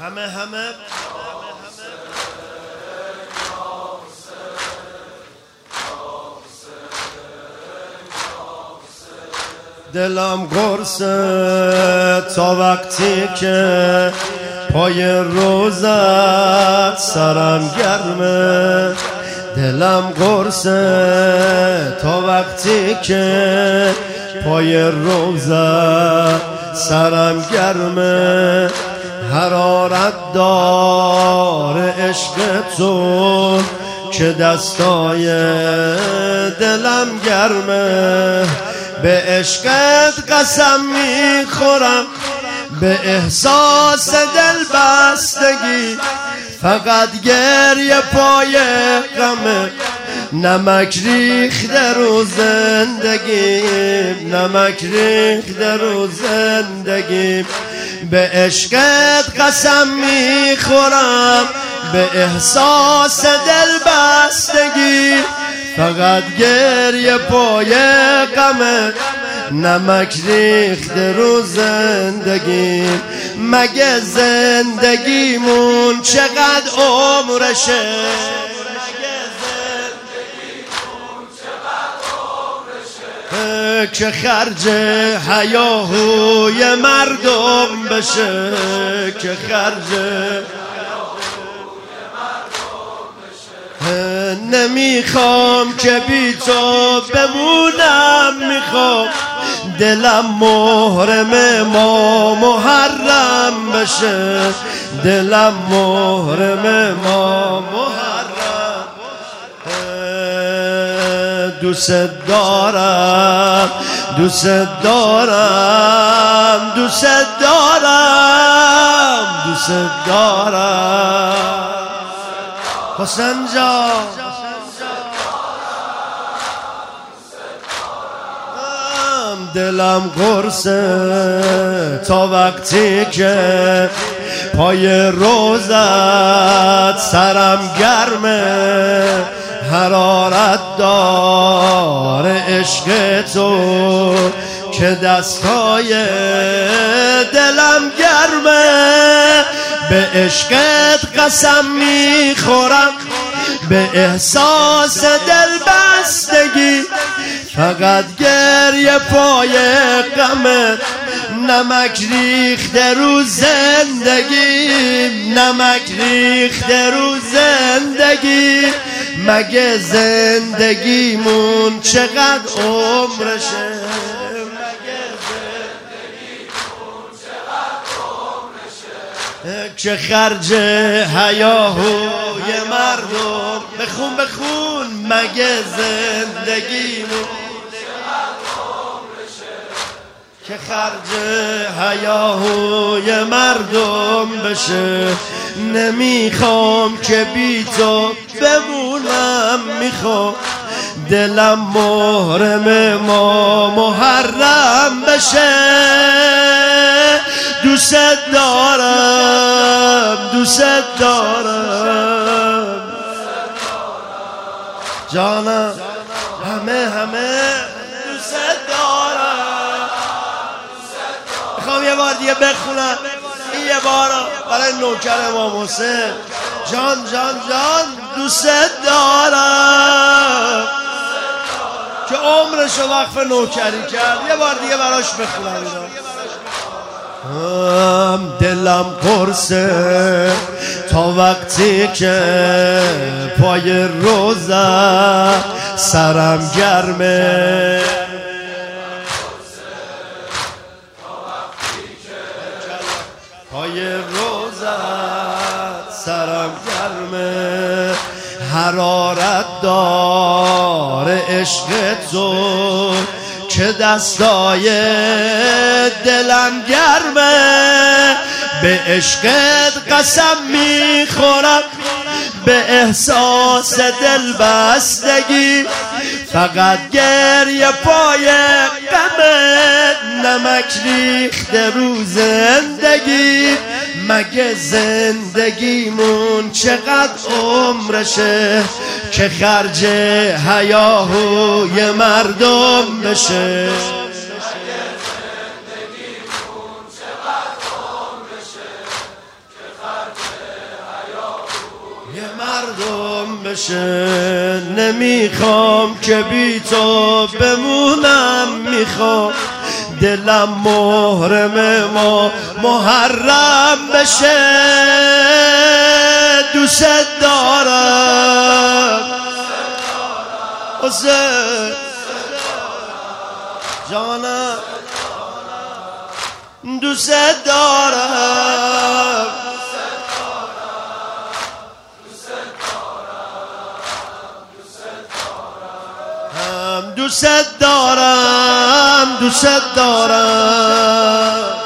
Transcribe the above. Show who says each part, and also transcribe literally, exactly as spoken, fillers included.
Speaker 1: همه همه دلم قرصه تا وقتی که پای روزت سرم گرمه. دلم قرصه تا وقتی که پای روزت سرم گرمه. حرارت داره عشق تو که دستای دلم گرمه. به عشقت قسم میخورم به احساس دل بستگی، فقط گریه پای غمه. نمک ریخته رو زندگیم، نمک ریخته رو زندگیم. به عشقت قسم میخورم به احساس دل بستگی، فقط گریه پای غمه. نمک ریخته رو زندگیم. مگه زندگیمون چقدر عمرشه؟ که خرج هیاهوی مردم بشه، که خرج نمیخوام که بی تو بمونم، میخوام دلم محرم ما محرم بشه، دلم محرم ما محرم. دوست دارم دوست دارم دوست دارم دوست دارم حسین جان. دلم قرصه تا وقتی که پای روزت سرم گرمه. حرارت داره عشق تو که دستای دلم گرمه. به عشقت قسم میخورم به احساس دل بستگی، فقط گریه پای غمه. نمک ریخته رو زندگی، نمک ریخته رو زندگی. مگه زندگیمون چقدر عمرشه؟ مگه زندگیمون چقدر عمرشه؟ که خرج هیاهوی مردم. بخون بخون. مگه زندگیمون که خرج هیاهوی مردم بشه. نمیخوام که بی تو بمونم، میخوام دلم محرم ما محرم بشه. دوست دارم دوست دارم جانم، همه همه دوست دارم. میخوام یه بار دیگه بخونم این یه بار برای نوکر امام حسین. جان جان جان دوست دارم که عمرشو وقف نوکری کرد. یه بار دیگه براش بخونم اینا. دلم قرصه تا وقتی که پای روزت سرم گرمه. پای روزت سرم گرمه. حرارت داره عشق تو که دستای دلم گرمه. به عشقت قسم میخورم به احساس دل بستگی، فقط گریه پای غمت. نمک ریخته رو زندگی. مگه زندگیمون چقدر عمرشه که خرج هیاهوی مردم بشه؟ مردم بشه. نمیخوام که بی تو بمونم، میخوام دلم محرم ما محرم بشه. دوست دارم حسین جانم، دوست دارم، هم دوست دارم، دوست دارم.